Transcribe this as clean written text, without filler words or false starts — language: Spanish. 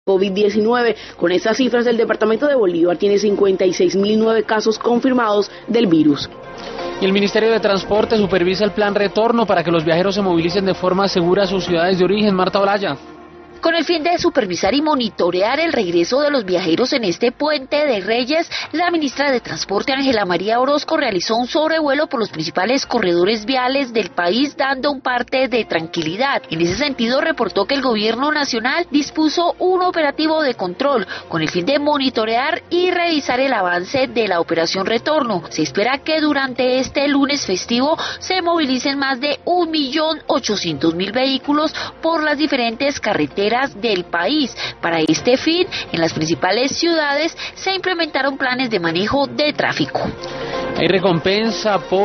COVID-19. Con estas cifras, el departamento de Bolívar tiene 56.009 casos confirmados del virus. Y el Ministerio de Transporte supervisa el plan retorno para que los viajeros se movilicen de forma segura a sus ciudades de origen. Marta Olaya. Con el fin de supervisar y monitorear el regreso de los viajeros en este puente de Reyes, la ministra de Transporte, Ángela María Orozco, realizó un sobrevuelo por los principales corredores viales del país, dando un parte de tranquilidad. En ese sentido, reportó que el gobierno nacional dispuso un operativo de control con el fin de monitorear y revisar el avance de la operación retorno. Se espera que durante este lunes festivo se movilicen más de 1.800.000 vehículos por las diferentes carreteras del país. Para este fin, en las principales ciudades se implementaron planes de manejo de tráfico. Hay recompensa por